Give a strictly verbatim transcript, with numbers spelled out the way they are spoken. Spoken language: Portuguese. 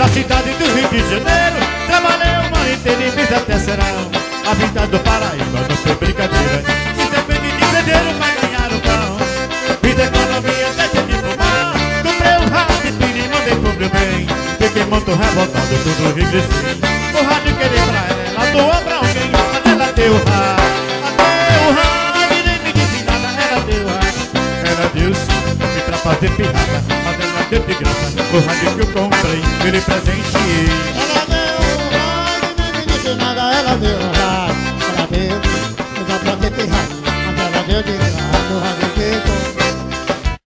pra cidade do Rio de Janeiro. Trabalhei o ano inteiro e fiz até serão. A vida do Paraíba não foi brincadeira. E depende de pedreiro pra ganhar o pão. Fiz economia, deixa de fumar. Comprei um rádio e pedi, mandei pro meu bem. Fiquei muito revoltado, tudo regressei. O rádio queria pra ela, ela doou pra alguém. Mas ela deu rádio, ela deu rádio. E nem me disse nada, ela deu rádio. Ela deu sim, e pra fazer pirata. Mas ela deu de graça, o rádio que eu comprei, eu lhe presenteei. Ela deu um rádio, nem me disse nada, ela deu um rádio. Ela deu sim, e pra fazer pirata. Mas ela deu de graça, o rádio que eu comprei.